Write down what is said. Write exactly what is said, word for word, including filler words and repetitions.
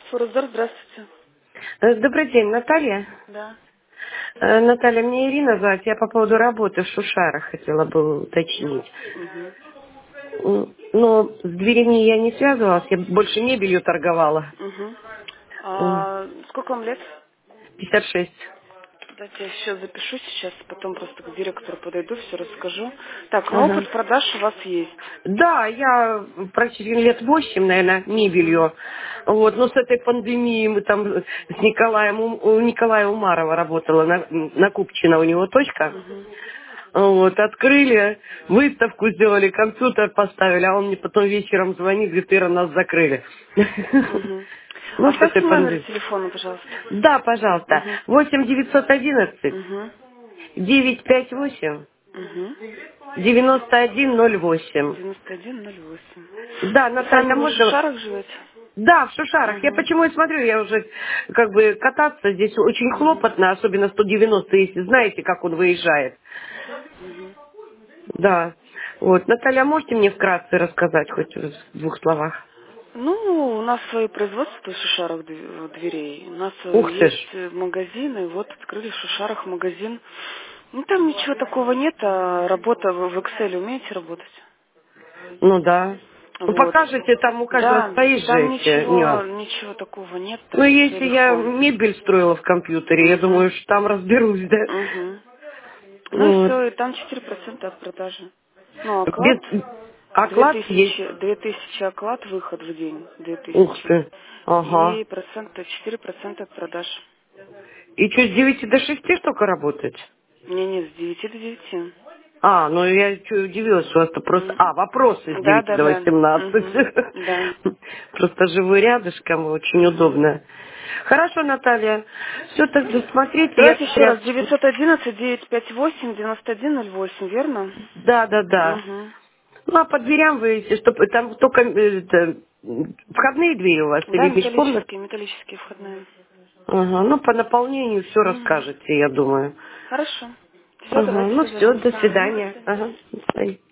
Форозор, здравствуйте. Э, Добрый день, Наталья. Да. Э, Наталья, мне Ирина зовут. Я по поводу работы в Шушарах хотела бы уточнить. Угу. М, Но с дверями я не связывалась, я больше мебелью торговала. Угу. М, А сколько вам лет? пятьдесят шесть. Дайте я еще запишу сейчас, потом просто к директору подойду, все расскажу. Так, ну Ага. опыт продаж у вас есть. Да, я практически лет восемь, наверное, Угу. мебелью. Вот, но с этой пандемией мы там с Николаем, У- у Николая Умарова работала, на, на Купчино у него точка. Угу. Вот, открыли, выставку сделали, компьютер поставили, а он мне потом вечером звонит, говорит, Ира, нас закрыли. Угу. Ну, с этой Оставьте номер пандемией. телефона, пожалуйста. Да, пожалуйста. Угу. восемь девятьсот одиннадцать Угу. девятьсот пятьдесят восемь Угу. девяносто один ноль восемь. девяносто один ноль восемь. Да, И сами Наталья, вы в можно... Шушарах живете? Да, в Шушарах. Я Угу. почему и смотрю, я уже как бы кататься здесь очень Угу. хлопотно, особенно сто девяносто, если знаете, как он выезжает. Угу. Да. Вот. Наталья, можете мне вкратце рассказать хоть в двух словах? Ну, у нас свои производства в Шушарах дв- дверей. У нас э, Ух ты ж. есть э, магазины, вот открыли в Шушарах магазин. Ну, там ничего такого нет, а работа в в Excel умеете работать? Ну да. Ну Вот. покажете, там у каждого Да, свои же там эти ничего, нюансы. ничего такого нет, Ну там все если я легко. мебель строила в компьютере, я Угу. думаю, что там разберусь, да? Угу. Ну и Вот. все, и там четыре процента от продажи. Ну, оклад, Без... две Оклад есть. тысячи, две тысячи оклад, выход в день, две Ух тысячи. ты. Ага. И процента, четыре процента от продаж. И что, с девяти до шести только работать? Не, не, с девяти до девяти. А, ну я чё удивилась, что у вас-то просто... М. А, вопросы с Да, девяти да, до да. Мгм. восемнадцати. Да. Просто живу рядышком, очень Мгм. удобно. Хорошо, Наталья. Все, тогда смотрите, я Давайте еще смотря... раз. девятьсот одиннадцать девятьсот пятьдесят восемь девяносто один ноль восемь, верно? Да, да, да. Угу. Ну, а по дверям вы, если что, там только э, это, входные двери у вас Да, или межкомнат? металлические, металлические входные. Ага, ну, по наполнению все Угу. расскажете, я думаю. Хорошо. Все, Ага, давайте ну все, связываемся. до Мгм, до свидания. свидания. Ага, до свидания.